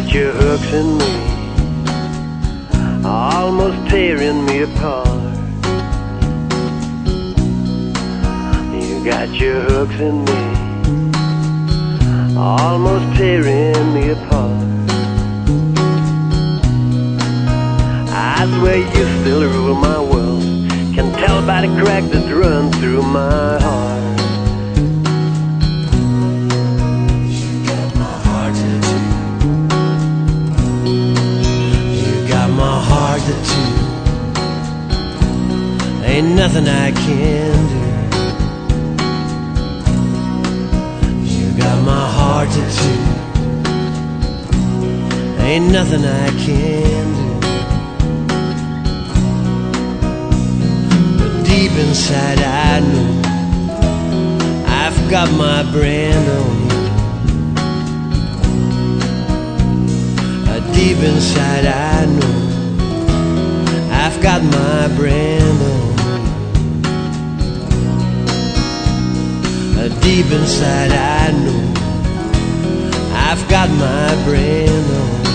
got your hooks in me, almost tearing me apart. You got your hooks in me, almost tearing me apart. I swear you still rule my world, can tell by the crack that runs through my heart. Ain't nothing I can do. You got my heart tattooed. Ain't nothing I can do. But deep inside I know I've got my brand on you. Deep inside I know I've got my brand on. Deep inside I know I've got my brand on.